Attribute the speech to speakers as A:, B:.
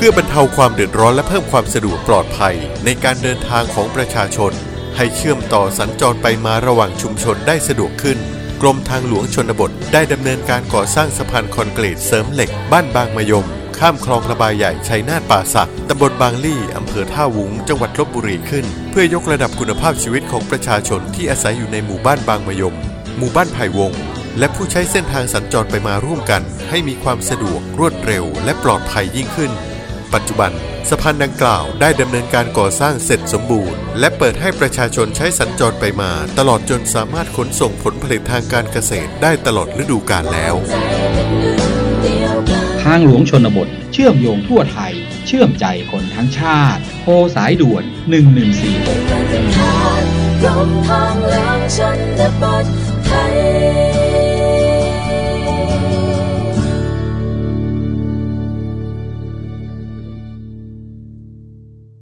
A: พื่อบรรเทาความเดือดร้อนและเพิ่มความสะดวกปลอดภัยในการเดินทางของประชาชนให้เชื่อมต่อสัญจรไปมาระหว่างชุมชนได้สะดวกขึ้นกรมทางหลวงชนบทได้ดำเนินการก่อสร้างสะพานคอนกรีตเสริมเหล็กบ้านบางมะยมข้ามคลองระบายใหญ่ชัยนาทป่าสักตำบลบางลี่อำเภอท่าวุ้งจังหวัดลพบุรีขึ้นเพื่อยกระดับคุณภาพชีวิตของประชาชนที่อาศัยอยู่ในหมู่บ้านบางมะยมหมู่บ้านไผ่วงและผู้ใช้เส้นทางสัญจรไปมาร่วมกันให้มีความสะดวกรวดเร็วและปลอดภัยยิ่งขึ้นปัจจุบันสะพานดังกล่าวได้ดำเนินการก่อสร้างเสร็จสมบูรณ์และเปิดให้ประชาชนใช้สัญจรไปมาตลอดจนสามารถขนส่งผลผลิตทางการเกษตรได้ตลอดฤดูกาลแล้ว
B: ทางหลวงชนบทเชื่อมโยงทั่วไทยเชื่อมใจคนทั้งชาติโทรสายด่วน1146